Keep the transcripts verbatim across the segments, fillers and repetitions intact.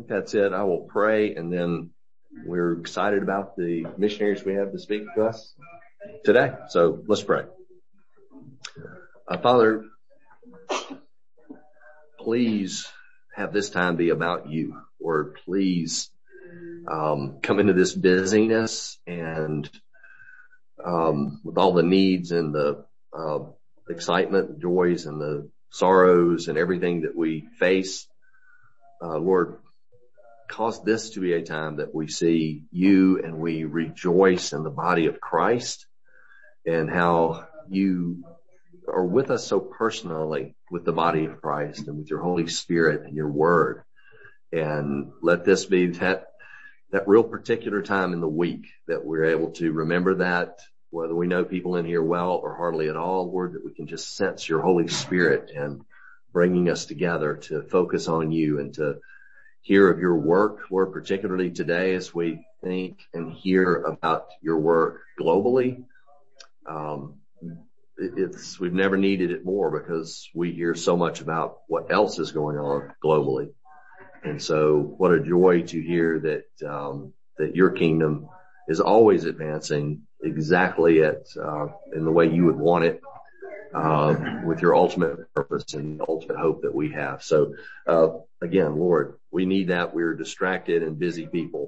think that's it. I will pray, and then we're excited about the missionaries we have to speak to us today. So let's pray. Uh, Father, please have this time be about you. Lord, please um, come into this busyness and um, with all the needs and the uh, excitement, joys, and the sorrows and everything that we face. Uh, Lord, cause this to be a time that we see you and we rejoice in the body of Christ and how you are with us so personally with the body of Christ and with your Holy Spirit and your word. And let this be that, that real particular time in the week that we're able to remember that, whether we know people in here well or hardly at all, Lord, that we can just sense your Holy Spirit and bringing us together to focus on you and to hear of your work, Lord, particularly today as we think and hear about your work globally. Um, it's, we've never needed it more because we hear so much about what else is going on globally. And so what a joy to hear that, um, that your kingdom is always advancing exactly at, uh, in the way you would want it. Uh, with your ultimate purpose and the ultimate hope that we have. So, uh, again, Lord, we need that. We're distracted and busy people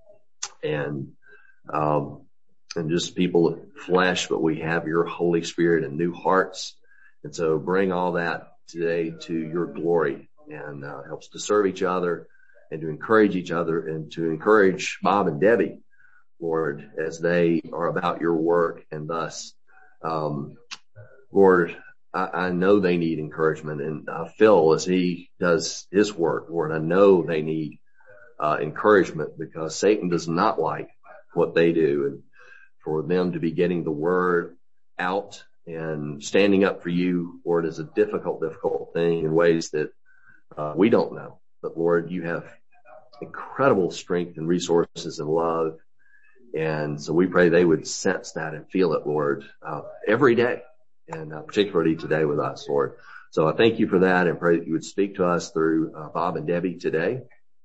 and, um, and just people of flesh, but we have your Holy Spirit and new hearts. And so bring all that today to your glory and, uh, helps to serve each other and to encourage each other and to encourage Bob and Debbie, Lord, as they are about your work and thus, um, Lord, I, I know they need encouragement, and uh, Phil, as he does his work, Lord, I know they need uh, encouragement because Satan does not like what they do, and for them to be getting the word out and standing up for you, Lord, is a difficult, difficult thing in ways that uh, we don't know. But Lord, you have incredible strength and resources and love, and so we pray they would sense that and feel it, Lord, uh, every day. And uh, particularly today with us, Lord. So I thank you for that and pray that you would speak to us through uh, Bob and Debbie today.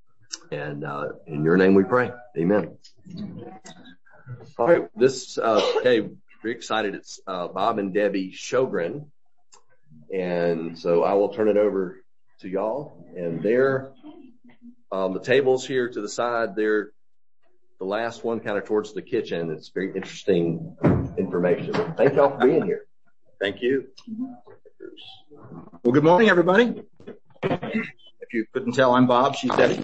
And uh, in your name we pray. Amen. All right. This, uh, hey, very excited. It's uh, Bob and Debbie Sjogren. And so I will turn it over to y'all. And they're um, the tables here to the side. They're the last one kind of towards the kitchen. It's very interesting information. Thank y'all for being here. Thank you. Well, good morning, everybody. If you couldn't tell, I'm Bob. She's Debbie.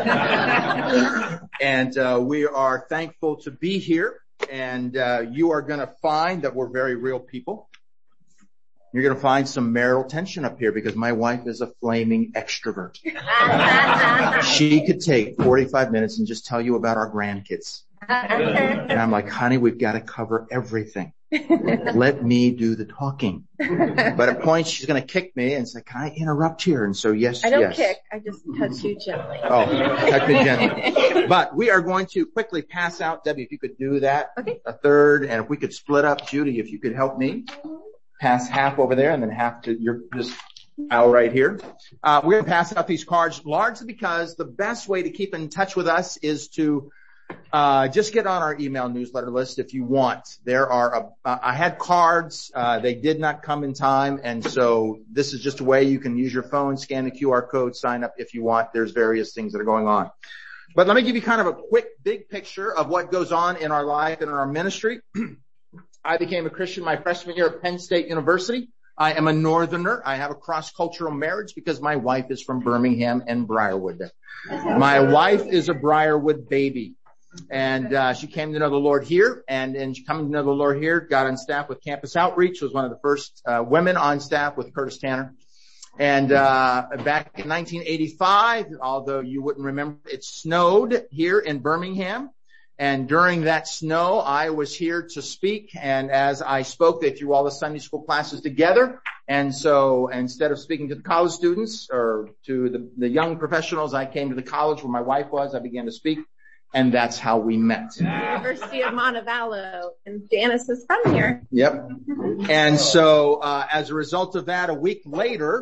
And uh, we are thankful to be here. And uh, you are going to find that we're very real people. You're going to find some marital tension up here because my wife is a flaming extrovert. She could take forty-five minutes and just tell you about our grandkids. And I'm like, honey, we've got to cover everything. Let me do the talking. But at points she's going to kick me and say, can I interrupt here? And so yes, I don't yes. kick. I just touch you gently. Oh, touch me gently. But we are going to quickly pass out. Debbie, if you could do that. Okay. A third. And if we could split up, Judy, if you could help me. Pass half over there and then half to your this aisle right here. Uh, we're going to pass out these cards largely because the best way to keep in touch with us is to Uh, just get on our email newsletter list if you want. There are, a, uh, I had cards, uh, they did not come in time, and so this is just a way you can use your phone, scan the Q R code, sign up if you want. There's various things that are going on. But let me give you kind of a quick, big picture of what goes on in our life and in our ministry. I became a Christian my freshman year at Penn State University. I am a Northerner. I have a cross-cultural marriage because my wife is from Birmingham and Briarwood. My wife is a Briarwood baby. And uh she came to know the Lord here, and and she coming to know the Lord here, got on staff with Campus Outreach, was one of the first uh women on staff with Curtis Tanner. And uh back in nineteen eighty-five, although you wouldn't remember, it snowed here in Birmingham. And during that snow, I was here to speak. And as I spoke, they threw all the Sunday school classes together. And so instead of speaking to the college students or to the, the young professionals, I came to the college where my wife was. I began to speak. And that's how we met. University of Montevallo, and Janice is from here. Yep. And so, uh, as a result of that, a week later,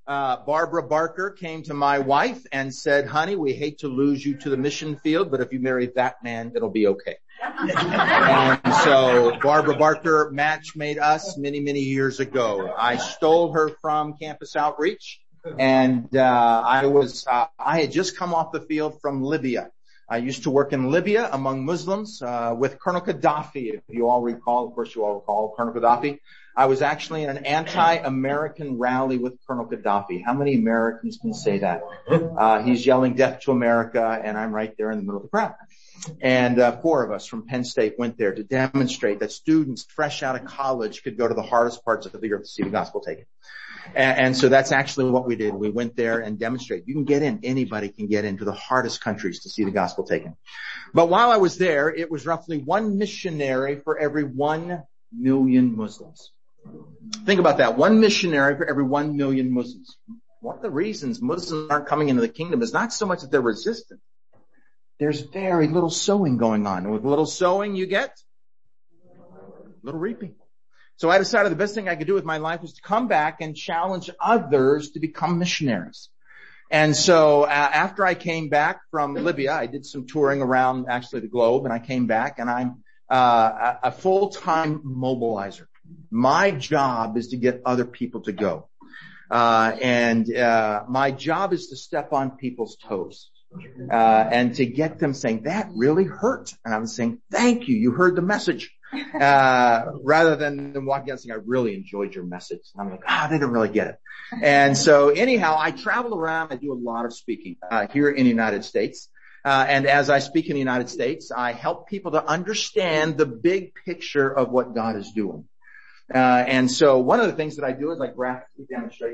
uh, Barbara Barker came to my wife and said, honey, we hate to lose you to the mission field, but if you marry that man, it'll be okay. And so Barbara Barker match made us many, many years ago. I stole her from Campus Outreach, and uh, I was uh, I had just come off the field from Libya. I used to work in Libya among Muslims uh, with Colonel Gaddafi, if you all recall. Of course, you all recall Colonel Gaddafi. I was actually in an anti-American rally with Colonel Gaddafi. How many Americans can say that? Uh, he's yelling death to America, and I'm right there in the middle of the crowd. And uh, four of us from Penn State went there to demonstrate that students fresh out of college could go to the hardest parts of the earth to see the gospel taken. And, and so that's actually what we did. We went there and demonstrated. You can get in. Anybody can get into the hardest countries to see the gospel taken. But while I was there, it was roughly one missionary for every one million Muslims. Think about that. One missionary for every one million Muslims. One of the reasons Muslims aren't coming into the kingdom is not so much that they're resistant. There's very little sowing going on. And with little sowing, you get little reaping. So I decided the best thing I could do with my life was to come back and challenge others to become missionaries. And so uh, after I came back from Libya, I did some touring around actually the globe, and I came back, and I'm uh, a full-time mobilizer. My job is to get other people to go. Uh, and uh, my job is to step on people's toes. Uh, and to get them saying, that really hurt. And I'm saying, thank you, you heard the message. Uh, rather than them walking out saying, I really enjoyed your message. And I'm like, ah, they didn't really get it. And so anyhow, I travel around, I do a lot of speaking, uh, here in the United States. Uh, and as I speak in the United States, I help people to understand the big picture of what God is doing. Uh, and so one of the things that I do is I graphically demonstrate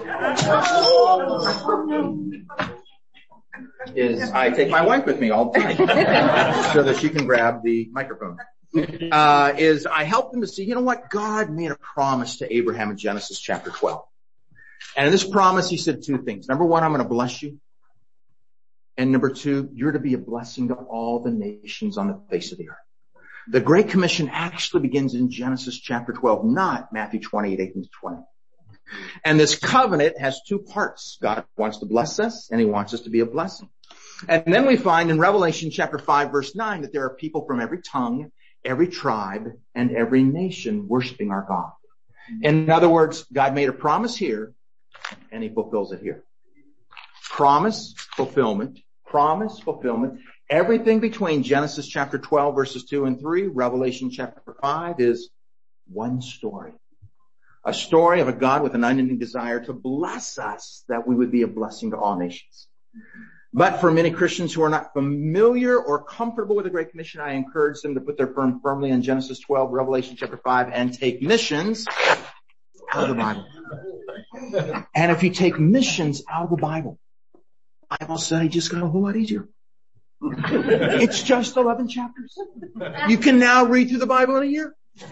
is I take my wife with me all the time so that she can grab the microphone. Uh, is I help them to see, you know what? God made a promise to Abraham in Genesis chapter twelve. And in this promise, he said two things. Number one, I'm going to bless you. And number two, you're to be a blessing to all the nations on the face of the earth. The Great Commission actually begins in Genesis chapter twelve, not Matthew twenty-eight, eighteen to twenty. And this covenant has two parts. God wants to bless us, and he wants us to be a blessing. And then we find in Revelation chapter five, verse nine, that there are people from every tongue, every tribe, and every nation worshiping our God. In other words, God made a promise here, and he fulfills it here. Promise, fulfillment, promise, fulfillment. Everything between Genesis chapter twelve, verses two and three, Revelation chapter five is one story. A story of a God with an unending desire to bless us, that we would be a blessing to all nations. But for many Christians who are not familiar or comfortable with the Great Commission, I encourage them to put their firm firmly in Genesis twelve, Revelation chapter five, and take missions out of the Bible. And if you take missions out of the Bible, Bible study just got a whole lot easier. It's just eleven chapters. You can now read through the Bible in a year.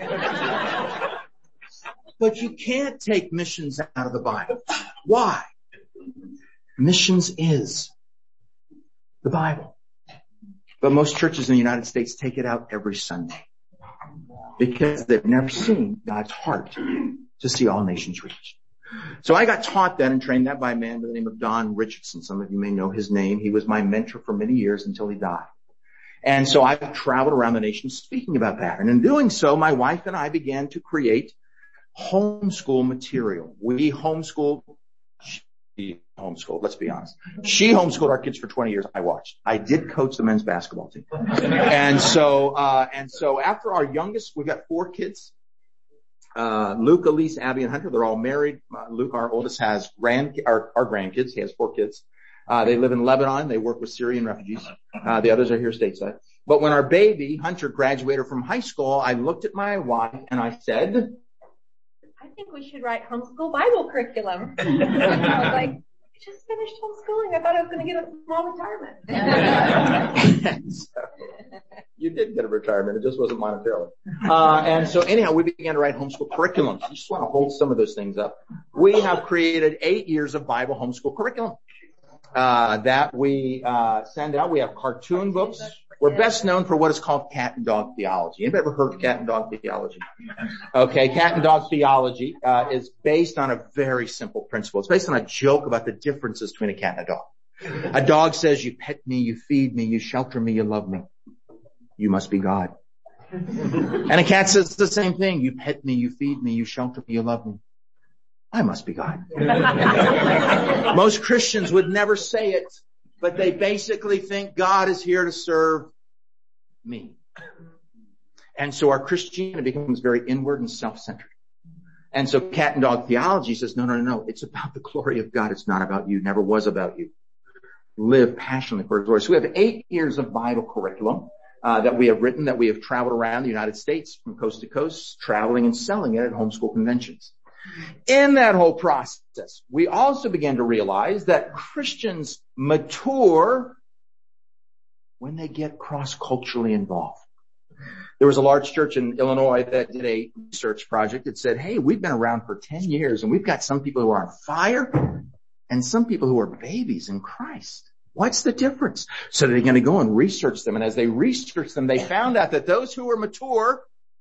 But you can't take missions out of the Bible. Why? Missions is the Bible. But most churches in the United States take it out every Sunday because they've never seen God's heart to see all nations reached. So I got taught that and trained that by a man by the name of Don Richardson. Some of you may know his name. He was my mentor for many years until he died. And so I've traveled around the nation speaking about that. And in doing so, my wife and I began to create homeschool material. We homeschooled, she homeschooled, let's be honest. She homeschooled our kids for twenty years. I watched. I did coach the men's basketball team. And so, uh, and so after our youngest, we've got four kids. Uh, Luke, Elise, Abby, and Hunter, they're all married. Uh, Luke, our oldest, has grand, our, our grandkids. He has four kids. Uh, they live in Lebanon. They work with Syrian refugees. Uh, the others are here stateside. But when our baby, Hunter, graduated from high school, I looked at my wife and I said, I think we should write homeschool Bible curriculum. I was like, I just finished homeschooling. I thought I was going to get a small retirement. So, you did get a retirement. It just wasn't monetarily. Uh, and so anyhow, we began to write homeschool curriculum. I just want to hold some of those things up. We have created eight years of Bible homeschool curriculum, uh, that we, uh, send out. We have cartoon books We're best known for what is called cat and dog theology. Anybody ever heard of cat and dog theology? Okay, cat and dog theology uh, is based on a very simple principle. It's based on a joke about the differences between a cat and a dog. A dog says, you pet me, you feed me, you shelter me, you love me. You must be God. And a cat says the same thing. You pet me, you feed me, you shelter me, you love me. I must be God. Most Christians would never say it, but they basically think God is here to serve me. And so our Christianity becomes very inward and self-centered. And so cat and dog theology says, no, no, no, no. It's about the glory of God. It's not about you. Never was about you. Live passionately for His glory. So we have eight years of Bible curriculum uh, that we have written, that we have traveled around the United States from coast to coast, traveling and selling it at homeschool conventions. In that whole process, we also began to realize that Christians mature when they get cross-culturally involved. There was a large church in Illinois that did a research project that said, hey, we've been around for ten years and we've got some people who are on fire and some people who are babies in Christ. What's the difference? So they're going to go and research them. And as they researched them, they found out that those who were mature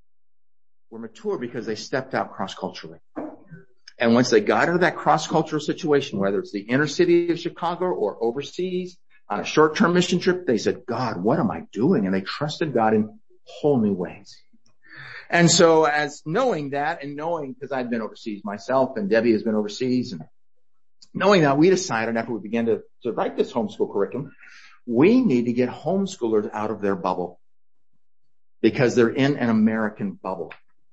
were mature because they stepped out cross-culturally. And once they got into that cross-cultural situation, whether it's the inner city of Chicago or overseas on a short-term mission trip, they said, God, what am I doing? And they trusted God in whole new ways. And so as knowing that and knowing, because I've been overseas myself and Debbie has been overseas, and knowing that, we decided after we began to, to write this homeschool curriculum, we need to get homeschoolers out of their bubble because they're in an American bubble.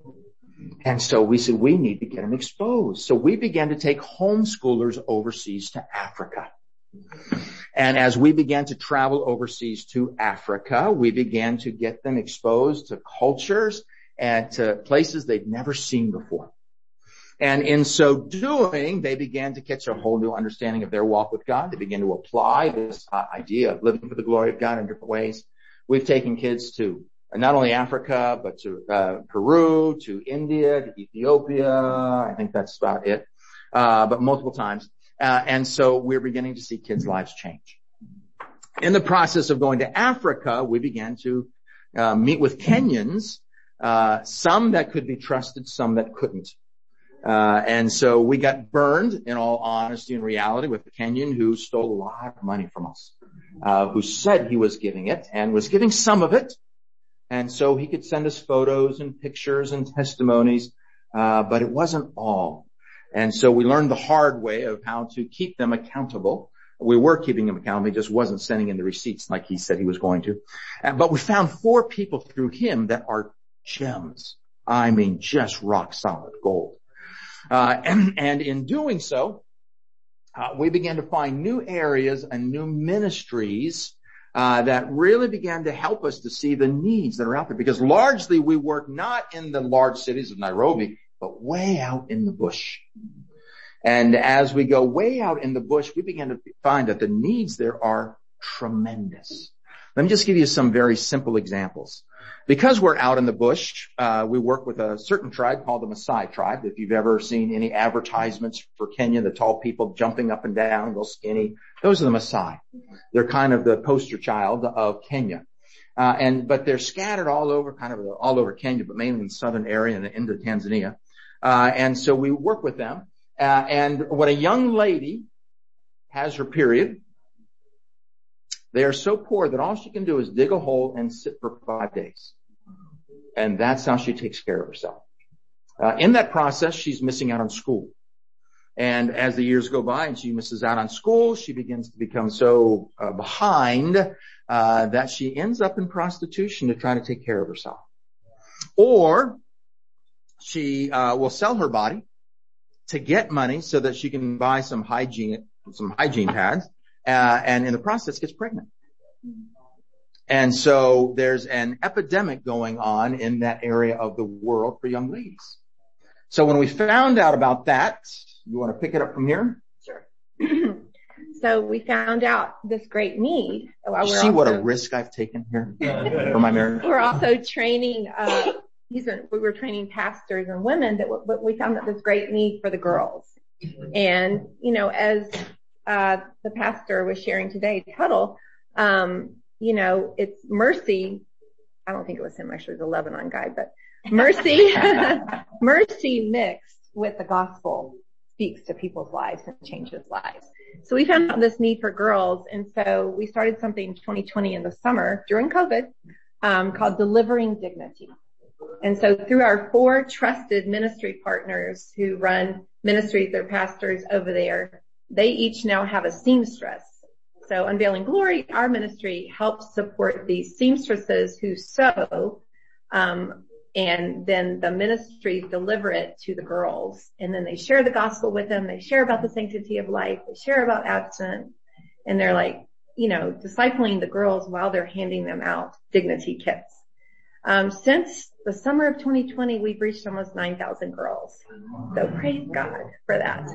And so we said, we need to get them exposed. So we began to take homeschoolers overseas to Africa. And as we began to travel overseas to Africa, we began to get them exposed to cultures and to places they'd never seen before. And in so doing, they began to catch a whole new understanding of their walk with God. They began to apply this uh, idea of living for the glory of God in different ways. We've taken kids to not only Africa, but to uh, Peru, to India, to Ethiopia. I think that's about it. Uh, but multiple times. Uh, and so we're beginning to see kids' lives change. In the process of going to Africa, we began to uh, meet with Kenyans, uh, some that could be trusted, some that couldn't. Uh, and so we got burned, in all honesty and reality, with a Kenyan who stole a lot of money from us, uh, who said he was giving it and was giving some of it. And so he could send us photos and pictures and testimonies, uh, but it wasn't all. And so we learned the hard way of how to keep them accountable. We were keeping them accountable. He just wasn't sending in the receipts like he said he was going to. Uh, but we found four people through him that are gems. I mean, just rock solid gold. Uh, and, and in doing so, uh, we began to find new areas and new ministries Uh, that really began to help us to see the needs that are out there. Because largely we work not in the large cities of Nairobi, but way out in the bush. And as we go way out in the bush, we begin to find that the needs there are tremendous. Let me just give you some very simple examples. Because we're out in the bush, uh, we work with a certain tribe called the Maasai tribe. If you've ever seen any advertisements for Kenya, the tall people jumping up and down, real skinny, those are the Maasai. They're kind of the poster child of Kenya. Uh, and, but they're scattered all over, kind of all over Kenya, but mainly in the southern area and into Tanzania. Uh, and so we work with them. Uh, and when a young lady has her period, they are so poor that all she can do is dig a hole and sit for five days. And that's how she takes care of herself. Uh, in that process, she's missing out on school. And as the years go by and she misses out on school, she begins to become so uh, behind uh, that she ends up in prostitution to try to take care of herself. Or she uh, will sell her body to get money so that she can buy some hygiene, some hygiene pads. Uh, and in the process gets pregnant. And so there's an epidemic going on in that area of the world for young ladies. So when we found out about that, you want to pick it up from here? Sure. So we found out this great need. While you we're see also, what a risk I've taken here for my marriage? We're also training, uh, these are, we were training pastors and women that w- we found that there's great need for the girls. And, you know, as Uh, the pastor was sharing today, Tuttle, um, you know, it's mercy. I don't think it was him, actually, it was a Lebanon guy, but mercy, mercy mixed with the gospel speaks to people's lives and changes lives. So we found out this need for girls, and so we started something in twenty twenty in the summer during COVID um, called Delivering Dignity. And so through our four trusted ministry partners who run ministries, they're pastors over there, they each now have a seamstress. So Unveiling Glory, our ministry, helps support these seamstresses who sew, um, and then the ministries deliver it to the girls. And then they share the gospel with them. They share about the sanctity of life. They share about abstinence. And they're like, you know, discipling the girls while they're handing them out dignity kits. Um, since the summer of twenty twenty, we've reached almost nine thousand girls. So praise God for that.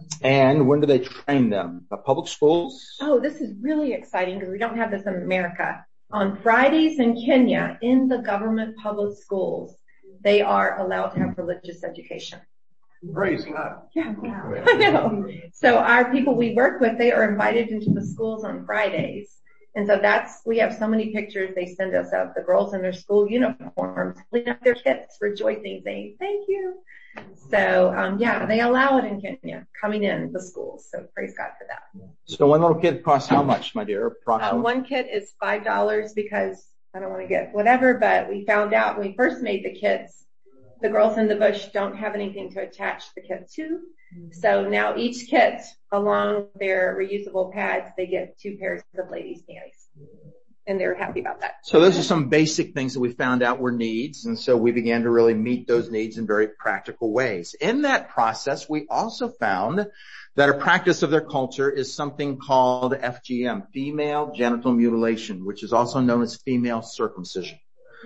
And when do they train them? The public schools? Oh, this is really exciting because we don't have this in America. On Fridays in Kenya, in the government public schools, they are allowed to have religious education. Praise God. Yeah, I know. So our people we work with, they are invited into the schools on Fridays. And so that's, we have so many pictures they send us of the girls in their school uniforms, holding up their kits, rejoicing, saying, thank you. So, um, yeah, they allow it in Kenya, coming in the schools. So praise God for that. So one little kit costs how much, my dear, approximately? Uh, one kit is five dollars because I don't want to get whatever, but we found out when we first made the kits, the girls in the bush don't have anything to attach the kit to. So now each kit, along with their reusable pads, they get two pairs of ladies' panties. And they're happy about that. So those are some basic things that we found out were needs. And so we began to really meet those needs in very practical ways. In that process, we also found that a practice of their culture is something called F G M, female genital mutilation, which is also known as female circumcision.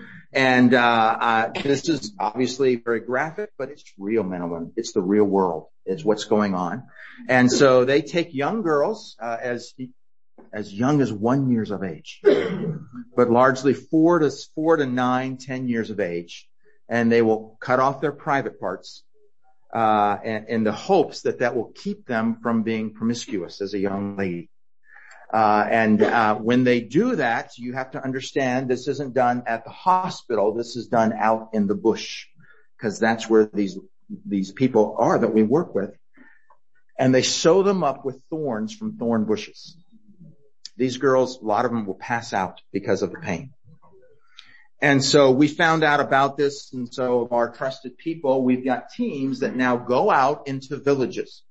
And uh, uh this is obviously very graphic, but it's real, men and women. It's the real world. It's what's going on. And so they take young girls uh, as as young as one years of age, but largely four to four to nine, ten years of age, and they will cut off their private parts uh in, in the hopes that that will keep them from being promiscuous as a young lady. Uh, and, uh, when they do that, you have to understand this isn't done at the hospital. This is done out in the bush, because that's where these, these people are that we work with. And they sew them up with thorns from thorn bushes. These girls, a lot of them will pass out because of the pain. And so we found out about this. And so of our trusted people, we've got teams that now go out into villages.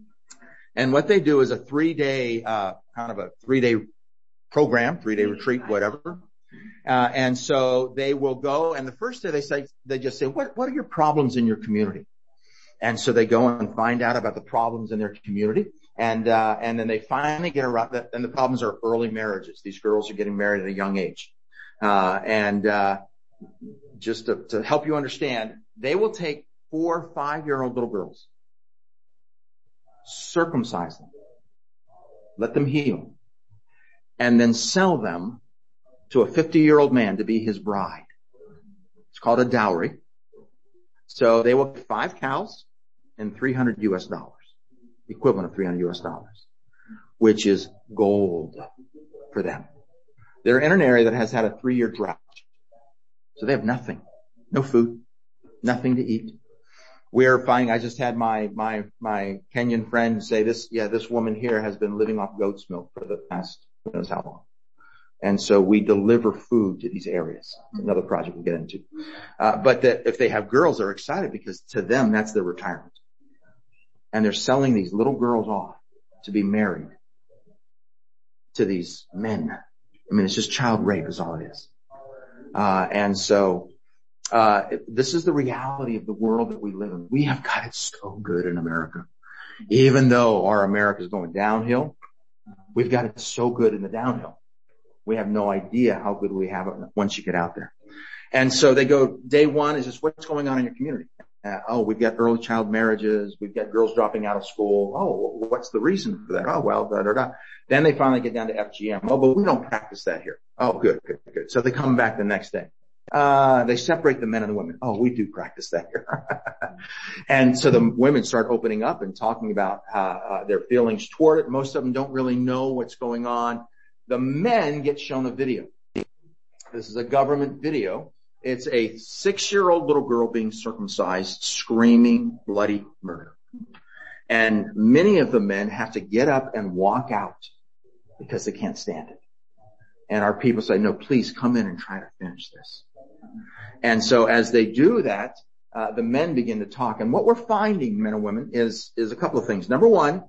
And what they do is a three-day, uh, kind of a three-day program, three-day retreat, whatever. Uh, and so they will go, and the first day they say, they just say, what, what are your problems in your community? And so they go and find out about the problems in their community. And, uh, and then they finally get around that, and the problems are early marriages. These girls are getting married at a young age. Uh, and, uh, just to, to help you understand, they will take four, five-year-old little girls, circumcise them, let them heal, and then sell them to a fifty-year-old man to be his bride. It's called a dowry. So they will get five cows and three hundred U S dollars, equivalent of three hundred U S dollars, which is gold for them. They're in an area that has had a three-year drought. So they have nothing, no food, nothing to eat. We're finding, I just had my, my, my Kenyan friend say this, yeah, this woman here has been living off goat's milk for the past, who knows how long. And so we deliver food to these areas. It's another project we'll get into. Uh, but that if they have girls, they're excited because to them, that's their retirement. And they're selling these little girls off to be married to these men. I mean, it's just child rape is all it is. Uh, and so, Uh, this is the reality of the world that we live in. We have got it so good in America. Even though our America is going downhill, we've got it so good in the downhill. We have no idea how good we have it once you get out there. And so they go, day one is just what's going on in your community? Uh, oh, we've got early child marriages. We've got girls dropping out of school. Oh, what's the reason for that? Oh, well, da, da, da. Then they finally get down to F G M. Oh, but we don't practice that here. Oh, good, good, good. So they come back the next day. Uh, they separate the men and the women. Oh, we do practice that here. And so the women start opening up and talking about uh, uh, their feelings toward it. Most of them don't really know what's going on. The men get shown a video. This is a government video. It's a six-year-old little girl being circumcised, screaming bloody murder. And many of the men have to get up and walk out because they can't stand it. And our people say, no, please come in and try to finish this. And so as they do that, uh, the men begin to talk. And what we're finding, men and women, is, is a couple of things. Number one,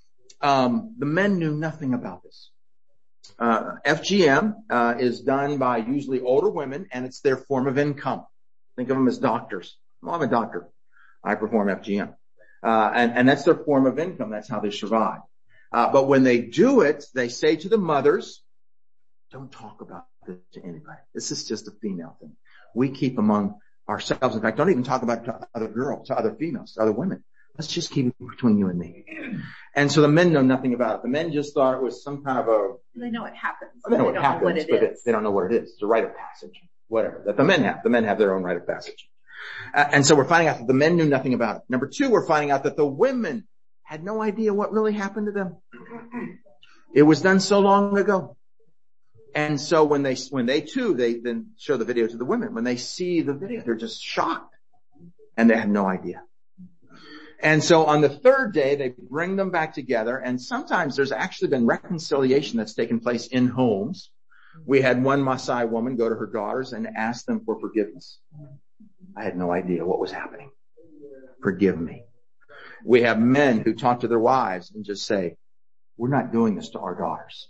um, the men knew nothing about this. Uh, F G M, uh, is done by usually older women, and it's their form of income. Think of them as doctors. Well, I'm a doctor. I perform F G M. Uh, and, and that's their form of income. That's how they survive. Uh, but when they do it, they say to the mothers, don't talk about this to anybody. This is just a female thing. We keep among ourselves. In fact, don't even talk about it to other girls, to other females, to other women. Let's just keep it between you and me. And so the men know nothing about it. The men just thought it was some kind of a... They know it happens. They know they it don't happens, know what it but is. they don't know what it is. It's a rite of passage, whatever, that the men have. The men have their own rite of passage. Uh, and so we're finding out that the men knew nothing about it. Number two, we're finding out that the women had no idea what really happened to them. It was done so long ago. And so when they, when they too, they then show the video to the women. When they see the video, they're just shocked. And they have no idea. And so on the third day, they bring them back together. And sometimes there's actually been reconciliation that's taken place in homes. We had one Maasai woman go to her daughters and ask them for forgiveness. I had no idea what was happening. Forgive me. We have men who talk to their wives and just say, we're not doing this to our daughters.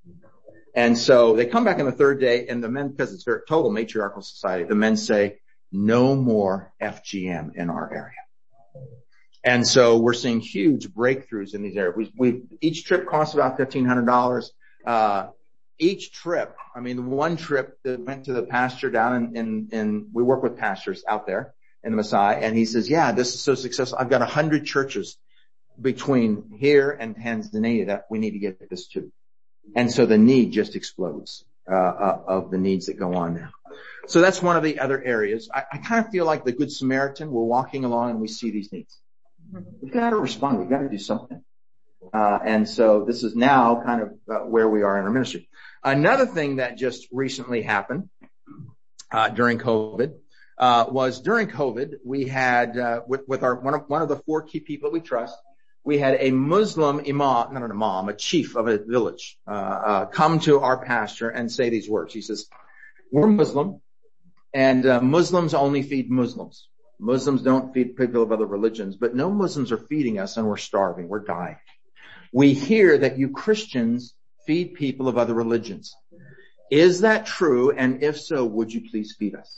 And so they come back on the third day, and the men, because it's a total matriarchal society, the men say, no more F G M in our area. And so we're seeing huge breakthroughs in these areas. We, we, each trip costs about fifteen hundred dollars. Uh, each trip, I mean, the one trip that went to the pastor down in, in, in, we work with pastors out there in the Maasai, and he says, yeah, this is so successful. I've got a hundred churches between here and Tanzania that we need to get this to. And so the need just explodes, uh, uh, of the needs that go on now. So that's one of the other areas. I, I kind of feel like the Good Samaritan. We're walking along and we see these needs. We've got to respond. We've got to do something. Uh, and so this is now kind of uh, where we are in our ministry. Another thing that just recently happened, uh, during COVID, uh, was during COVID, we had, uh, with, with our, one of, one of the four key people we trust, we had a Muslim imam, not an imam, a chief of a village, uh, uh, come to our pastor and say these words. He says, we're Muslim, and uh, Muslims only feed Muslims. Muslims don't feed people of other religions, but no Muslims are feeding us, and we're starving. We're dying. We hear that you Christians feed people of other religions. Is that true? And if so, would you please feed us?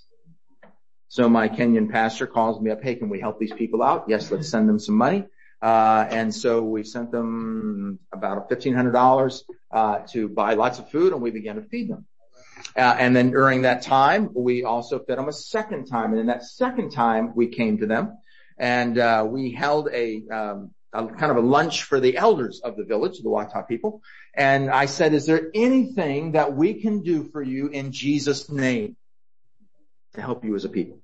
So my Kenyan pastor calls me up. Hey, can we help these people out? Yes, let's send them some money. Uh, and so we sent them about fifteen hundred dollars, uh, to buy lots of food, and we began to feed them. Uh, and then during that time, we also fed them a second time. And in that second time, we came to them, and uh, we held a, um, a kind of a lunch for the elders of the village, the Wata people. And I said, is there anything that we can do for you in Jesus' name to help you as a people?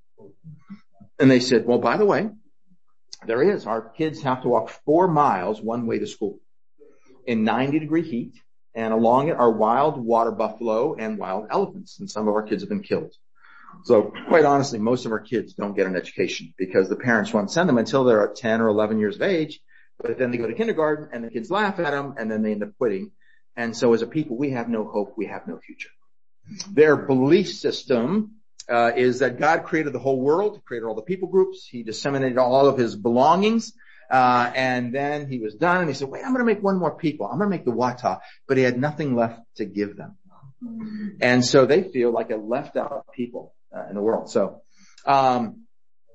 And they said, well, by the way, there is. Our kids have to walk four miles one way to school in ninety degree heat. And along it are wild water buffalo and wild elephants. And some of our kids have been killed. So quite honestly, most of our kids don't get an education because the parents won't send them until they're ten or eleven years of age. But then they go to kindergarten and the kids laugh at them and then they end up quitting. And so as a people, we have no hope. We have no future. Their belief system uh, is that God created the whole world, created all the people groups. He disseminated all of his belongings. Uh, and then he was done and he said, wait, I'm going to make one more people. I'm going to make the Wata, but he had nothing left to give them. And so they feel like a left out people uh, in the world. So, um,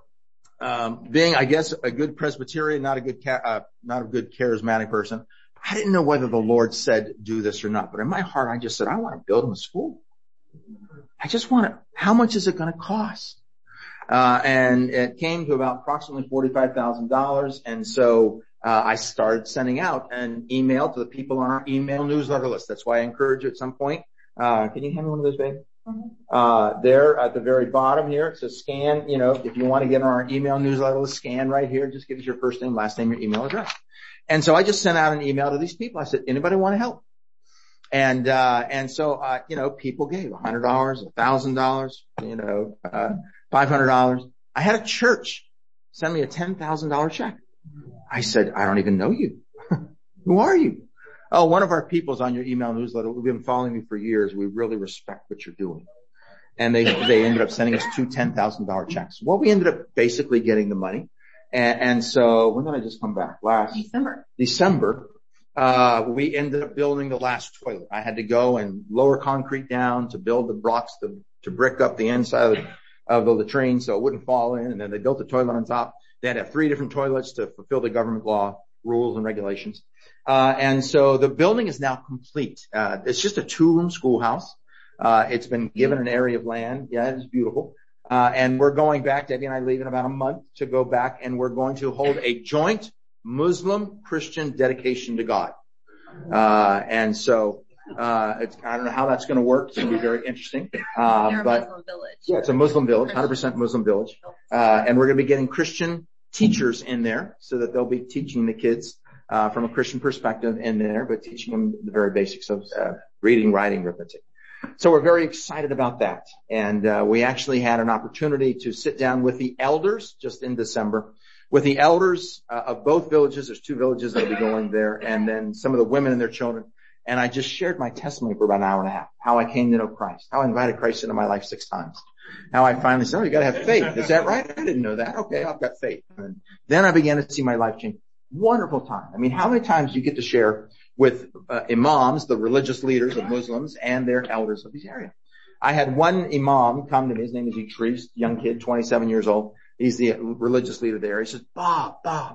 um, being, I guess, a good Presbyterian, not a good, ca- uh, not a good charismatic person, I didn't know whether the Lord said do this or not, but in my heart, I just said, I want to build them a school. I just want to, how much is it going to cost? Uh, and it came to about approximately forty-five thousand dollars. And so, uh, I started sending out an email to the people on our email newsletter list. That's why I encourage you at some point. Uh, can you hand me one of those, babe? Mm-hmm. Uh, there at the very bottom here, it says scan, you know, if you want to get on our email newsletter list, scan right here. Just give us your first name, last name, your email address. And so I just sent out an email to these people. I said, anybody want to help? And, uh, and so, uh, you know, people gave one hundred dollars, one thousand dollars, you know, uh, five hundred dollars. I had a church send me a ten thousand dollars check. I said, I don't even know you. Who are you? Oh, one of our people's on your email newsletter. We've been following you for years. We really respect what you're doing. And they, they ended up sending us two ten thousand dollars checks. Well, we ended up basically getting the money. And, and so when did I just come back? Last December. December. Uh, we ended up building the last toilet. I had to go and lower concrete down to build the blocks to, to brick up the inside of the, of the latrine so it wouldn't fall in. And then they built the toilet on top. They had to have three different toilets to fulfill the government law rules and regulations. Uh, and so the building is now complete. Uh, it's just a two-room schoolhouse. Uh, it's been given an area of land. Yeah, it's beautiful. Uh, and we're going back, Debbie and I leave in about a month to go back, and we're going to hold a joint Muslim Christian dedication to God. Uh, and so, uh, it's, I don't know how that's going to work. It's going to be very interesting. Uh, They're a but Muslim village. yeah, it's a Muslim village, one hundred percent Muslim village. Uh, and we're going to be getting Christian teachers in there so that they'll be teaching the kids, uh, from a Christian perspective in there, but teaching them the very basics of, uh, reading, writing, arithmetic. So we're very excited about that. And, uh, we actually had an opportunity to sit down with the elders just in December. With the elders uh, of both villages. There's two villages that will be going there, and then some of the women and their children. And I just shared my testimony for about an hour and a half. How I came to know Christ. How I invited Christ into my life six times. How I finally said, oh, you got to have faith. Is that right? I didn't know that. Okay, I've got faith. And then I began to see my life change. Wonderful time. I mean, how many times do you get to share with uh, imams, the religious leaders of Muslims, and their elders of these areas? I had one imam come to me. His name is Idris, young kid, twenty-seven years old. He's the religious leader there. He says, Bob, Bob,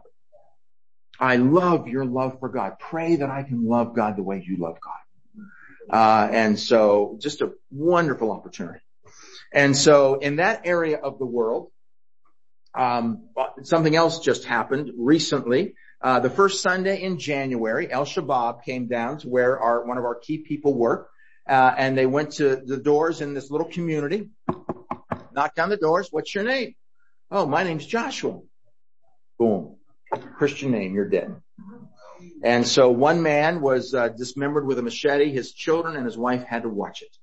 I love your love for God. Pray that I can love God the way you love God. Uh, and so just a wonderful opportunity. And so in that area of the world, um, something else just happened recently. Uh, the first Sunday in January, El Shabab came down to where our, one of our key people work. Uh, and they went to the doors in this little community, knocked on the doors. What's your name? Oh, my name's Joshua. Boom. Christian name, you're dead. And so one man was uh, dismembered with a machete. His children and his wife had to watch it.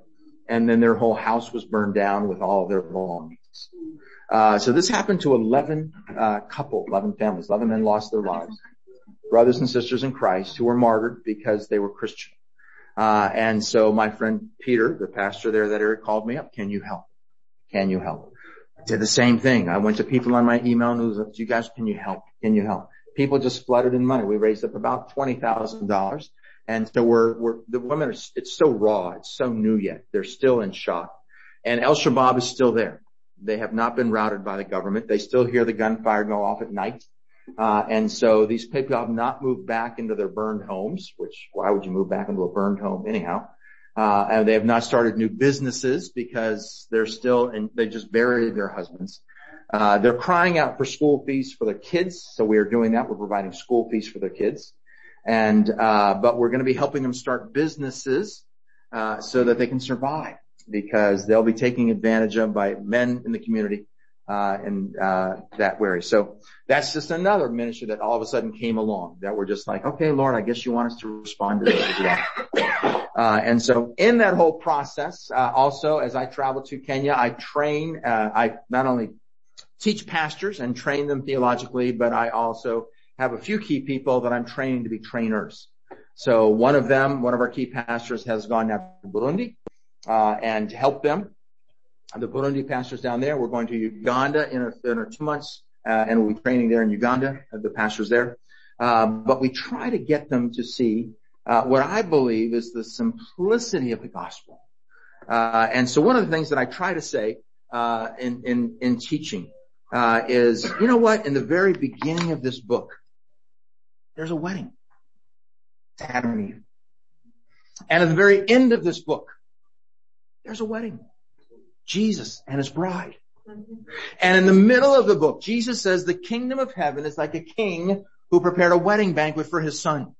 And then their whole house was burned down with all of their belongings. Uh, so this happened to eleven uh, couple, eleven families. eleven men lost their lives. Brothers and sisters in Christ who were martyred because they were Christian. Uh, and so my friend Peter, the pastor there that area, called me up. Can you help? Can you help? I did the same thing. I went to people on my email newsletter. You guys, can you help? Can you help? People just flooded in money. We raised up about twenty thousand dollars. And so we're, we're, the women are, it's so raw. It's so new yet. They're still in shock. And El Shabab is still there. They have not been routed by the government. They still hear the gunfire go off at night. Uh, and so these people have not moved back into their burned homes, which why would you move back into a burned home anyhow? Uh, and they have not started new businesses because they're still in, they just buried their husbands. Uh, they're crying out for school fees for their kids. So we are doing that. We're providing school fees for their kids. And, uh, but we're going to be helping them start businesses, uh, so that they can survive because they'll be taken advantage of by men in the community, uh, and, uh, that way. So that's just another ministry that all of a sudden came along that we're just like, okay, Lord, I guess you want us to respond to this as well. Uh, and so in that whole process, uh, also as I travel to Kenya, I train, uh, I not only teach pastors and train them theologically, but I also have a few key people that I'm training to be trainers. So one of them, one of our key pastors has gone now to Burundi, uh, and help them. The Burundi pastors down there, we're going to Uganda in a, in a two months, uh, and we'll be training there in Uganda, uh, the pastors there. Uh, but we try to get them to see Uh, what I believe is the simplicity of the gospel. Uh, and so one of the things that I try to say, uh, in, in, in teaching, uh, is, you know what? In the very beginning of this book, there's a wedding. It's Adam and Eve. And at the very end of this book, there's a wedding. Jesus and his bride. And in the middle of the book, Jesus says the kingdom of heaven is like a king who prepared a wedding banquet for his son.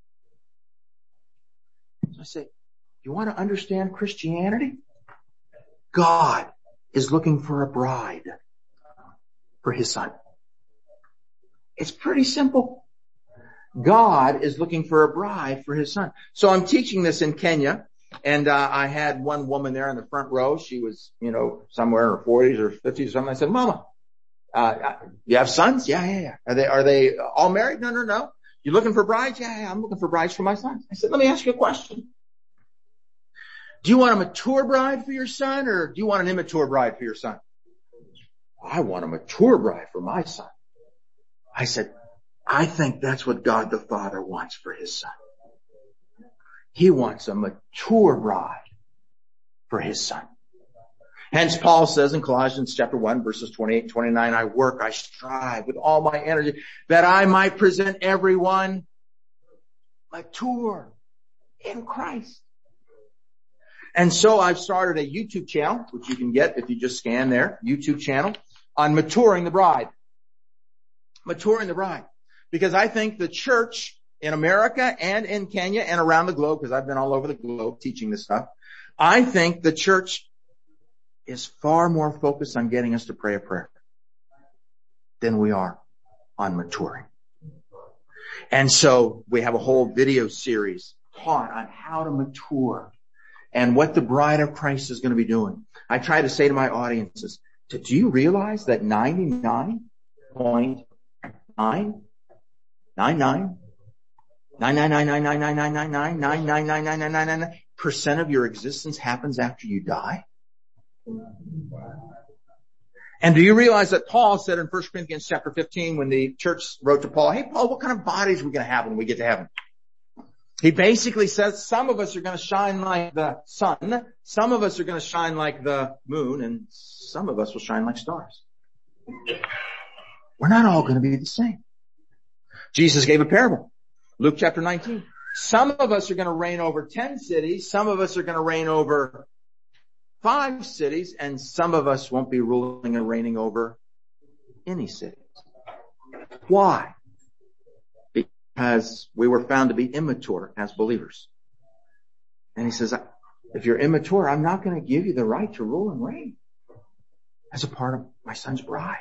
I say, you want to understand Christianity? God is looking for a bride for his son. It's pretty simple. God is looking for a bride for his son. So I'm teaching this in Kenya, and uh, I had one woman there in the front row. She was, you know, somewhere in her forties or fifties or something. I said, Mama, uh, you have sons? Yeah, yeah, yeah. Are they, are they all married? No, no, no. You looking for brides? Yeah, yeah, I'm looking for brides for my sons. I said, let me ask you a question. Do you want a mature bride for your son, or do you want an immature bride for your son? I want a mature bride for my son. I said, I think that's what God the Father wants for his son. He wants a mature bride for his son. Hence, Paul says in Colossians chapter one, verses twenty-eight and twenty-nine, I work, I strive with all my energy that I might present everyone mature in Christ. And so I've started a YouTube channel, which you can get if you just scan there, YouTube channel, on maturing the bride. Maturing the bride. Because I think the church in America and in Kenya and around the globe, because I've been all over the globe teaching this stuff, I think the church is far more focused on getting us to pray a prayer than we are on maturing. And so we have a whole video series taught on how to mature and what the bride of Christ is going to be doing. I try to say to my audiences, do you realize that ninety-nine point nine nine nine nine nine nine nine nine nine nine nine nine nine nine nine nine nine nine nine percent of your existence happens after you die? And do you realize that Paul said in First Corinthians chapter fifteen, when the church wrote to Paul, hey, Paul, what kind of bodies are we going to have when we get to heaven? He basically says some of us are going to shine like the sun, some of us are going to shine like the moon, and some of us will shine like stars. We're not all going to be the same. Jesus gave a parable. Luke chapter nineteen. Some of us are going to reign over ten cities, some of us are going to reign over five cities, and some of us won't be ruling and reigning over any cities. Why? Because we were found to be immature as believers. And he says, if you're immature, I'm not going to give you the right to rule and reign as a part of my son's bride.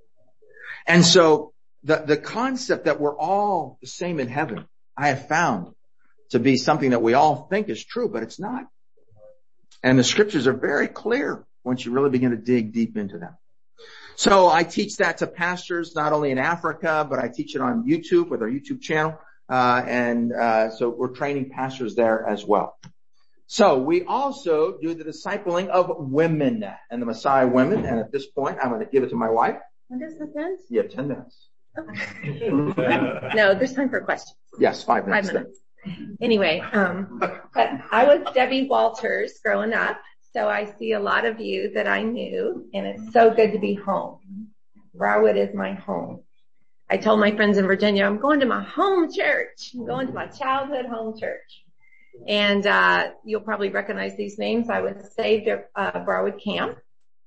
And so the, the concept that we're all the same in heaven, I have found to be something that we all think is true, but it's not. And the scriptures are very clear once you really begin to dig deep into them. So I teach that to pastors, not only in Africa, but I teach it on YouTube with our YouTube channel. Uh, and, uh, so we're training pastors there as well. So we also do the discipling of women and the Messiah women. And at this point, I'm going to give it to my wife. When does this end? You have ten minutes. Okay. No, there's time for questions. Yes, five minutes. Five minutes. Anyway, um, but I was Debbie Walters growing up. So I see a lot of you that I knew, and it's so good to be home. Briarwood is my home. I told my friends in Virginia, I'm going to my home church. I'm going to my childhood home church. And, uh, you'll probably recognize these names. I was saved at, uh, Briarwood Camp.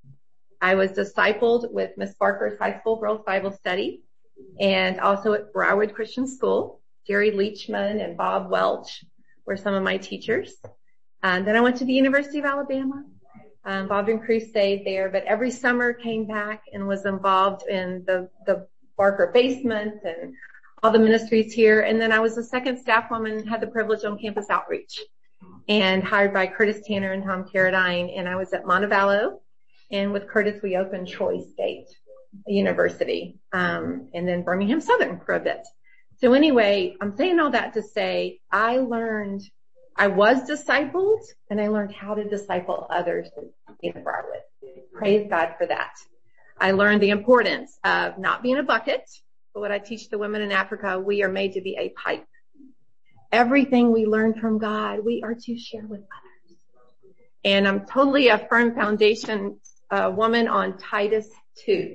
I was discipled with Miss Barker's High School Girls Bible Study, and also at Briarwood Christian School. Jerry Leachman and Bob Welch were some of my teachers. And then I went to the University of Alabama. Um, Bob and Crusade there, but every summer came back and was involved in the, the Barker basement and all the ministries here. And then I was the second staff woman, had the privilege on campus outreach, and hired by Curtis Tanner and Tom Carradine. And I was at Montevallo, and with Curtis we opened Troy State University, um, and then Birmingham Southern for a bit. So anyway, I'm saying all that to say I learned I was discipled, and I learned how to disciple others in Briarwood. Praise God for that. I learned the importance of not being a bucket, but what I teach the women in Africa, we are made to be a pipe. Everything we learn from God, we are to share with others. And I'm totally a firm foundation uh, woman on Titus two.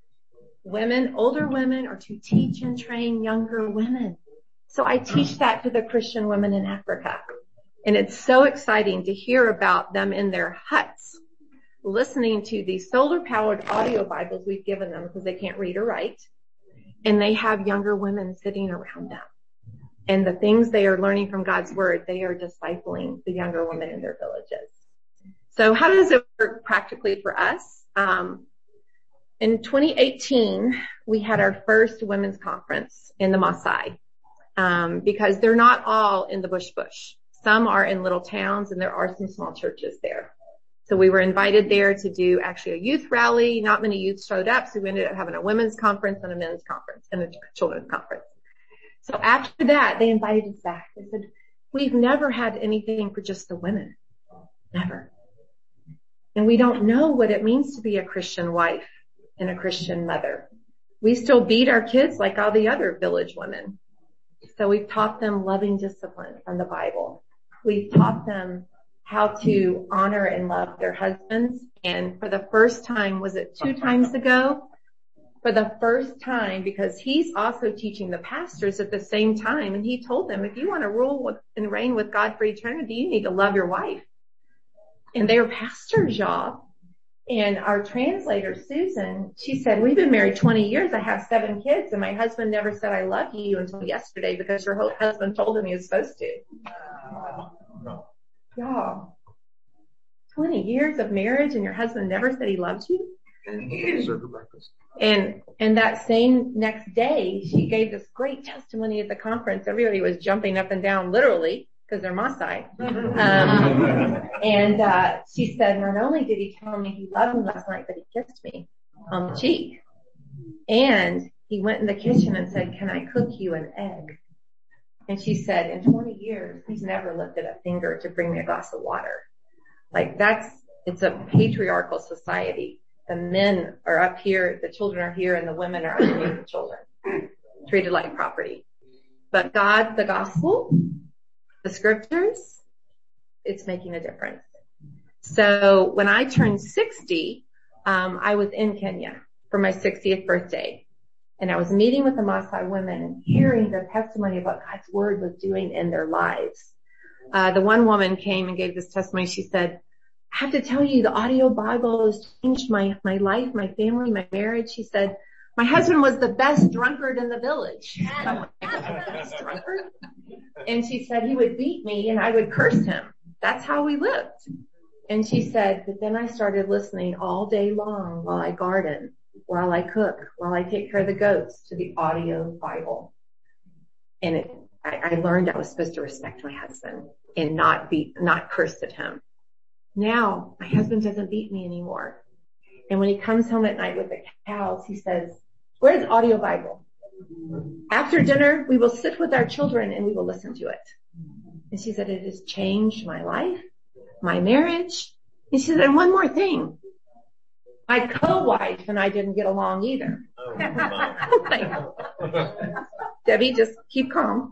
Women, older women, are to teach and train younger women. So I teach that to the Christian women in Africa. And it's so exciting to hear about them in their huts, listening to these solar-powered audio Bibles we've given them because they can't read or write. And they have younger women sitting around them. And the things they are learning from God's Word, they are discipling the younger women in their villages. So how does it work practically for us? Um, in twenty eighteen, we had our first women's conference in the Maasai. um, because they're not all in the bush bush. Some are in little towns, and there are some small churches there. So we were invited there to do actually a youth rally. Not many youth showed up, so we ended up having a women's conference and a men's conference and a children's conference. So after that, they invited us back. They said, we've never had anything for just the women. Never. And we don't know what it means to be a Christian wife and a Christian mother. We still beat our kids like all the other village women. So we've taught them loving discipline from the Bible. We've taught them how to honor and love their husbands. And for the first time, was it two times ago? For the first time, because he's also teaching the pastors at the same time. And he told them, if you want to rule with, and reign with God for eternity, you need to love your wife. And they were pastors, y'all. And our translator, Susan, she said, we've been married twenty years. I have seven kids. And my husband never said, I love you until yesterday because your husband told him he was supposed to. Y'all, twenty years of marriage and your husband never said he loved you? And, and that same next day, she gave this great testimony at the conference. Everybody was jumping up and down, literally, because they're Maasai. Um, and, uh, she said, not only did he tell me he loved me last night, but he kissed me on the cheek. And he went in the kitchen and said, can I cook you an egg? And she said, in twenty years, he's never lifted a finger to bring me a glass of water. Like that's, it's a patriarchal society. The men are up here, the children are here, and the women are underneath the children, treated like property. But God, the gospel, the scriptures, it's making a difference. So when I turned sixty, um, I was in Kenya for my sixtieth birthday. And I was meeting with the Maasai women and hearing their testimony about God's word was doing in their lives. Uh, the one woman came and gave this testimony. She said, I have to tell you, the audio Bible has changed my, my life, my family, my marriage. She said, my husband was the best drunkard in the village. I'm like, best drunkard? And she said he would beat me and I would curse him. That's how we lived. And she said, but then I started listening all day long while I garden, while I cook, while I take care of the goats, to the audio Bible. And it, I, I learned I was supposed to respect my husband and not be, not curse at him. Now, my husband doesn't beat me anymore. And when he comes home at night with the cows, he says, where's the audio Bible? After dinner, we will sit with our children and we will listen to it. And she said, it has changed my life, my marriage. And she said, and one more thing. My co-wife and I didn't get along either. Oh, like, Debbie, just keep calm.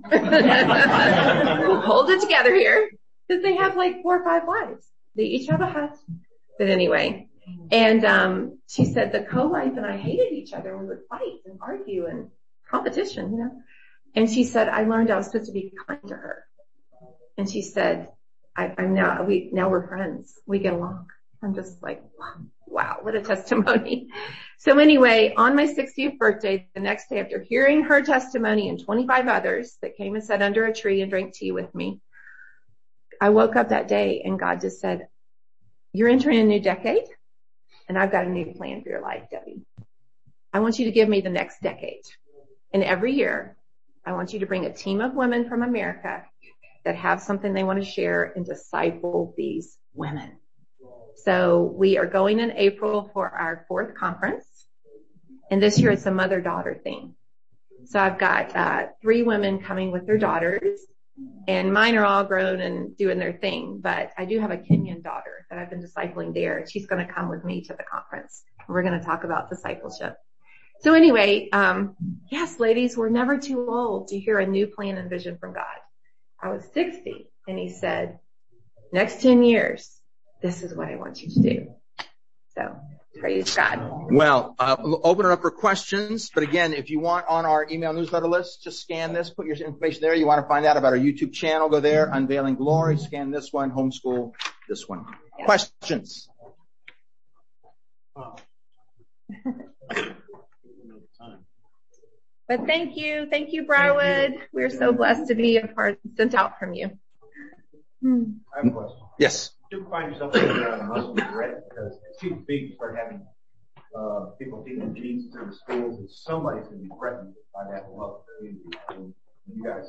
Hold it together here. Because they have like four or five wives. They each have a husband. But anyway, and um she said the co-wife and I hated each other. We would fight and argue and competition, you know. And she said, I learned I was supposed to be kind to her. And she said, I, I'm now, we, now we're friends. We get along. I'm just like, wow, what a testimony. So anyway, on my sixtieth birthday, the next day after hearing her testimony and twenty-five others that came and sat under a tree and drank tea with me, I woke up that day and God just said, you're entering a new decade and I've got a new plan for your life, Debbie. I want you to give me the next decade. And every year, I want you to bring a team of women from America that have something they want to share and disciple these women. So we are going in April for our fourth conference. And this year it's a mother-daughter thing. So I've got uh three women coming with their daughters. And mine are all grown and doing their thing, but I do have a Kenyan daughter that I've been discipling there. She's going to come with me to the conference. We're going to talk about discipleship. So anyway, um, yes, ladies, we're never too old to hear a new plan and vision from God. I was sixty and he said, next ten years, this is what I want you to do. So praise God. Well, uh, we'll open it up for questions. But again, if you want on our email newsletter list, just scan this, put your information there. You want to find out about our YouTube channel, go there, Unveiling Glory, scan this one, homeschool this one. Yeah. Questions? But thank you. Thank you, Briarwood. We're so blessed to be a part sent out from you. Hmm. I have a question. Yes. You do find yourself around a Muslim threat because it seems big to start having uh, people teaching Jesus in the schools, and somebody's going to be threatened by that love community. And You guys.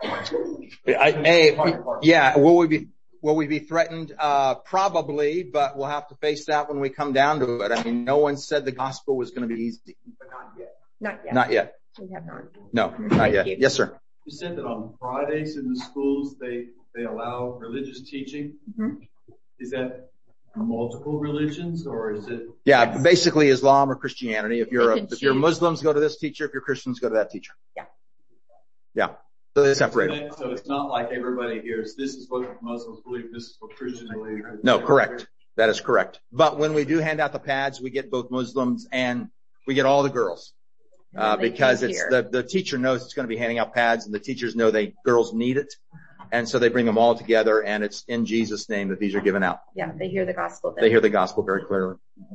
I, a, yeah, will we be will we be threatened? Uh, probably, but we'll have to face that when we come down to it. I mean, no one said the gospel was going to be easy. But not yet. Not yet. Not yet. We have not. No, not Thank yet. you. Yes, sir. You said that on Fridays in the schools they they allow religious teaching. Mm-hmm. Is that multiple religions or is it? Yeah, Yes. basically Islam or Christianity. If you're They a, can if you're choose. Muslims, go to this teacher. If you're Christians, go to that teacher. Yeah. Yeah. So they So, separate them. that- so it's not like everybody hears this is what Muslims believe, this is what Christians believe. No, correct. That is correct. But when we do hand out the pads, we get both Muslims and we get all the girls. And Uh, then they because choose it's here. the, the teacher knows it's going to be handing out pads and the teachers know they, girls need it. And so they bring them all together and it's in Jesus' name that these are given out. Yeah, they hear the gospel. Then. They hear the gospel very clearly.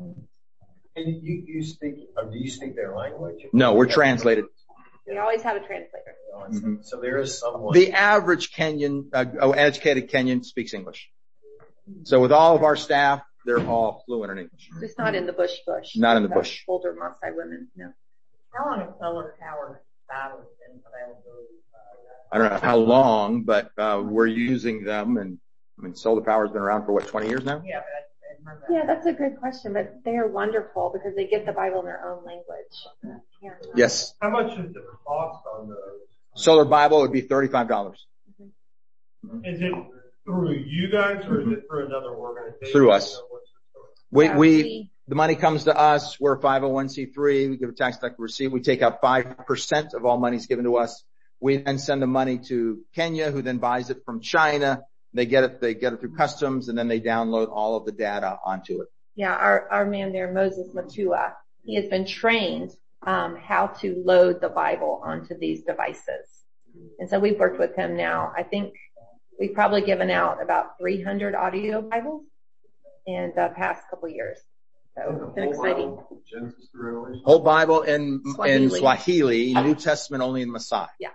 And you, you speak, or do you speak their language? No, we're translated. We always have a translator. Mhm. So there is someone. The average Kenyan, uh, oh, educated Kenyan speaks English. So with all of our staff, they're all fluent in English. Just not in the bush bush. Not in the The bush. Older Maasai women, no. How long has solar power batteries been available? I don't know how long, but, uh, we're using them and, I mean, solar power's been around for what, twenty years now? Yeah, but I remember that. Yeah, that's a good question, but they are wonderful because they get the Bible in their own language. Yeah. Yes. How much is the cost on those? Solar Bible would be thirty-five dollars. Is it through you guys or is it through another organization? Through us. We, Yeah, we, the money comes to us. We're a five oh one c three. We give a tax deductible receipt. We take out five percent of all monies given to us. We then send the money to Kenya, who then buys it from China. They get it, they get it through customs, and then they download all of the data onto it. Yeah, our, our man there, Moses Matua, he has been trained um, how to load the Bible onto these devices. And so we've worked with him now. I think we've probably given out about three hundred audio Bibles in the past couple of years. So it's been exciting. Genesis to Revelation. Whole Bible in, in Swahili. Swahili, New Testament only in Maasai. Yeah.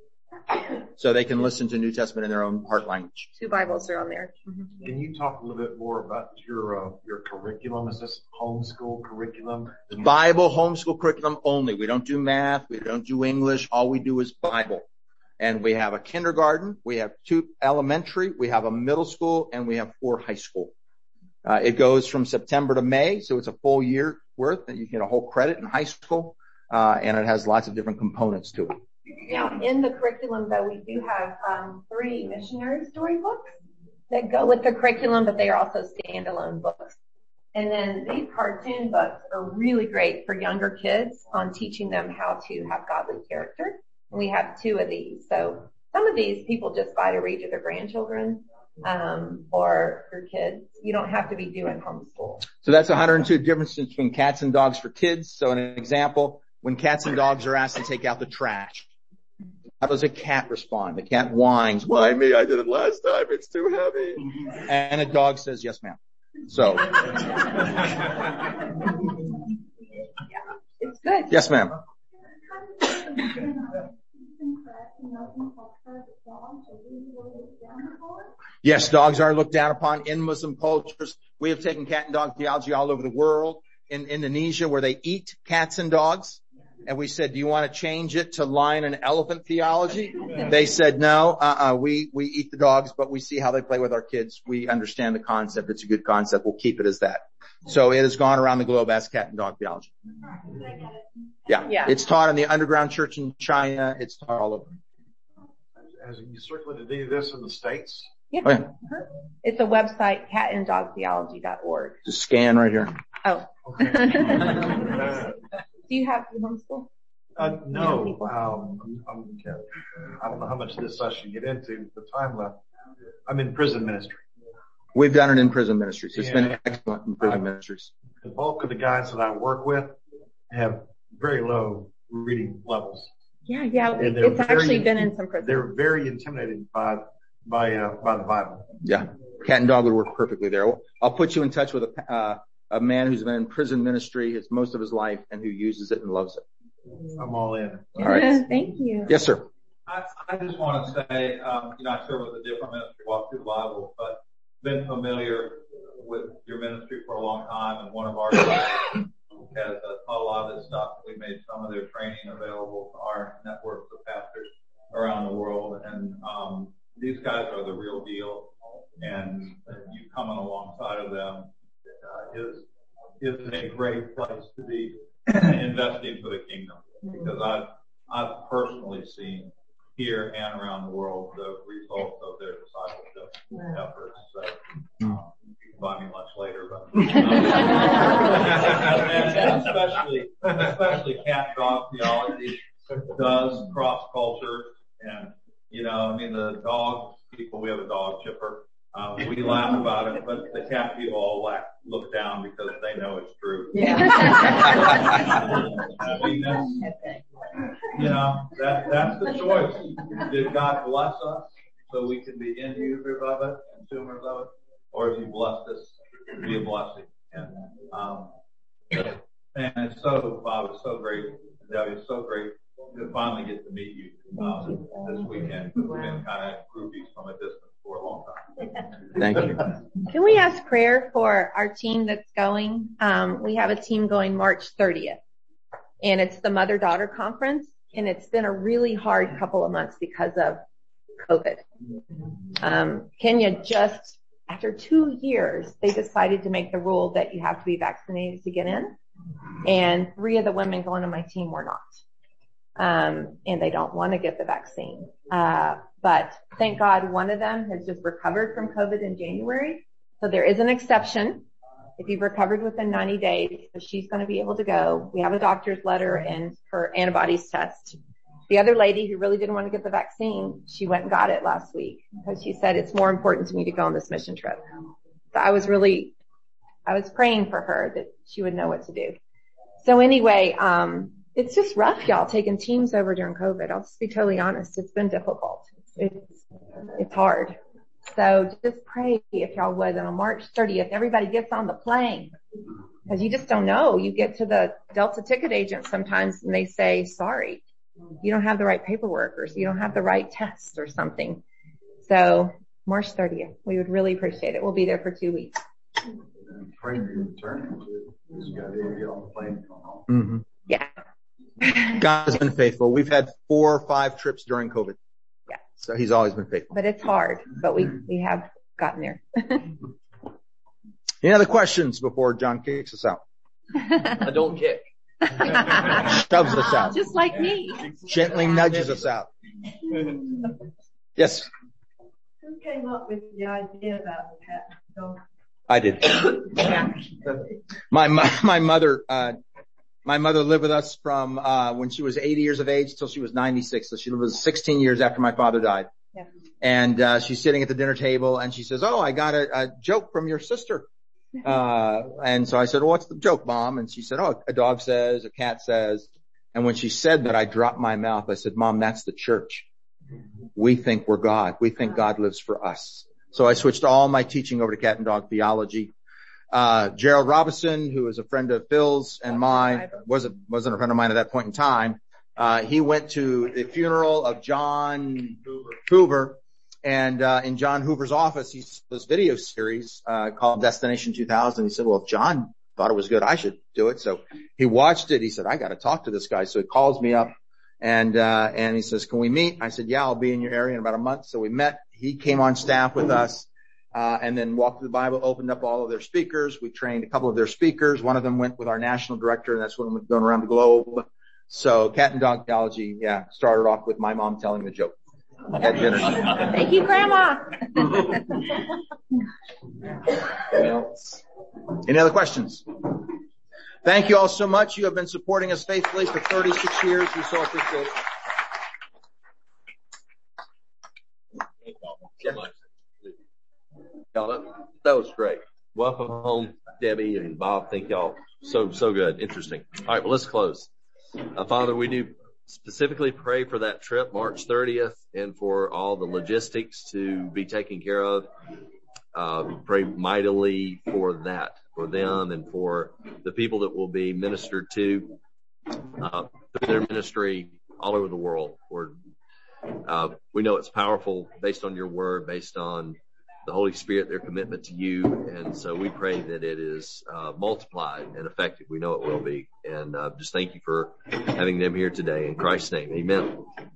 So they can listen to New Testament in their own heart language. Two Bibles are on there. Mhm. Can you talk a little bit more about your, uh, your curriculum? Is this homeschool curriculum? Bible homeschool curriculum only. We don't do math. We don't do English. All we do is Bible. And we have a kindergarten. We have two elementary. We have a middle school and we have four high school. Uh, it goes from September to May. So it's a full year worth and you get a whole credit in high school. Uh, and it has lots of different components to it. Now, in the curriculum, though, we do have um, three missionary storybooks that go with the curriculum, but they are also standalone books. And then these cartoon books are really great for younger kids on teaching them how to have godly character. And we have two of these. So some of these people just buy to read to their grandchildren um, or for kids. You don't have to be doing homeschool. So that's one hundred two differences between cats and dogs for kids. So an example, when cats and dogs are asked to take out the trash, how does a cat respond? The cat whines, why me? I did it last time. It's too heavy. And a dog says, yes, ma'am. So, It's good. yes, ma'am. Yes, dogs are looked down upon in Muslim cultures. We have taken cat and dog theology all over the world. In Indonesia, where they eat cats and dogs. And we said, do you want to change it to lion and elephant theology? They said, no, uh-uh, we, we eat the dogs, but we see how they play with our kids. We understand the concept. It's a good concept. We'll keep it as that. So it has gone around the globe as cat and dog theology. Yeah. Yeah. It's taught in the underground church in China. It's taught all over. Has you circulated any of this in the States? Yeah. Oh, yeah. Uh-huh. It's a website, cat and dog theology dot org. Just scan right here. Oh. Uh, Do you have homeschool? Uh, no, um, I'm, I'm, I don't know how much of this I should get into. The time left. I'm in prison ministry. We've done it in prison ministries. It's Yeah. been excellent in prison ministries. The bulk of the guys that I work with have very low reading levels. Yeah, yeah. And they're It's actually very- been in some prisons. They're very intimidated by by uh, by the Bible. Yeah. Cat and dog would work perfectly there. I'll put you in touch with a, uh, a man who's been in prison ministry his most of his life and who uses it and loves it. I'm all in. All right. Thank you. Yes, sir. I, I just want to say, um, you know, I serve with a different ministry, Walk Through the Bible, but been familiar with your ministry for a long time, and one of our guys has uh, taught a lot of this stuff. We made some of their training available to our network of pastors. around the world. And um, these guys are the real deal. And you coming alongside of them uh, is is a great place to be investing for the kingdom, because I've I've personally seen here and around the world the results of their discipleship efforts. So um, you can buy me lunch later, but um, and especially especially cat dog theology does cross cultures, and you know, I mean, the dog people, we have a dog chipper. Um, we laugh about it, but the cat people all laugh, look down because they know it's true. Yeah. I mean, that's, you know, that, that's the choice. Did God bless us so we can be end users of it, consumers of it, or has He blessed us to be a blessing? And, um, and it's so, Bob, it's so great. Debbie, it's so great to finally get to meet you um, this weekend. We've been kind of groupies from a distance for a long time. Thank you. Can we ask prayer for our team that's going? Um, we have a team going March thirtieth, and it's the mother-daughter conference, and it's been a really hard couple of months because of COVID. Um, Kenya just, after two years, they decided to make the rule that you have to be vaccinated to get in, and three of the women going on my team were not. Um, and they don't want to get the vaccine. Uh, but thank God one of them has just recovered from COVID in January. So there is an exception if you've recovered within ninety days. So she's going to be able to go. We have a doctor's letter and her antibodies test. The other lady who really didn't want to get the vaccine, she went and got it last week because she said it's more important to me to go on this mission trip. So I was really, I was praying for her that she would know what to do. So anyway, um, it's just rough, y'all, taking teams over during COVID. I'll just be totally honest. It's been difficult. It's, it's hard. So just pray, if y'all would, that on March thirtieth, everybody gets on the plane. Because you just don't know. You get to the Delta ticket agent sometimes and they say, sorry, you don't have the right paperwork, or you don't have the right test or something. So March thirtieth, we would really appreciate it. We'll be there for two weeks. Pray for your return. You got to be able to get on the plane and come home. Mm-hmm. Yeah. God has been faithful. We've had four or five trips during COVID. Yeah. So He's always been faithful. But it's hard, but we, we have gotten there. Any other questions before John kicks us out? I don't kick. Shoves us out. Just like me. Gently nudges us out. Yes. Who came up with the idea about the cat dog? I did. my, my, my mother, uh, My mother lived with us from uh when she was eighty years of age till she was ninety-six. So she lived with us sixteen years after my father died. Yeah. And uh she's sitting at the dinner table and she says, "Oh, I got a, a joke from your sister." Uh and so I said, "Well, what's the joke, Mom?" And she said, "Oh, a dog says, a cat says." And when she said that, I dropped my mouth. I said, "Mom, that's the church. We think we're God. We think God lives for us." So I switched all my teaching over to cat and dog theology. Uh, Gerald Robinson, who is a friend of Phil's and mine, wasn't, wasn't a friend of mine at that point in time. Uh, he went to the funeral of John Hoover, Hoover and, uh, in John Hoover's office, he saw this video series, uh, called Destination two thousand. He said, "Well, if John thought it was good, I should do it." So he watched it. He said, "I got to talk to this guy." So he calls me up and, uh, and he says, "Can we meet?" I said, "Yeah, I'll be in your area in about a month." So we met. He came on staff with us. Uh, and then walked through the Bible, opened up all of their speakers. We trained a couple of their speakers. One of them went with our national director, and that's when we went going around the globe. So cat and dog theology, yeah, started off with my mom telling the joke at dinner. Thank you, Grandma. Any other questions? Thank you all so much. You have been supporting us faithfully for thirty-six years. We so appreciate it. Thank you all so much. That was great. Welcome home, Debbie and Bob. Thank y'all. So, so good. Interesting. All right, well, let's close. Uh, Father, we do specifically pray for that trip, March thirtieth, and for all the logistics to be taken care of. Uh, pray mightily for that, for them and for the people that will be ministered to, uh, through their ministry all over the world. Lord, uh, we know it's powerful based on your word, based on the Holy Spirit, their commitment to you. And so we pray that it is uh, multiplied and effective. We know it will be. And uh, just thank you for having them here today. In Christ's name, amen.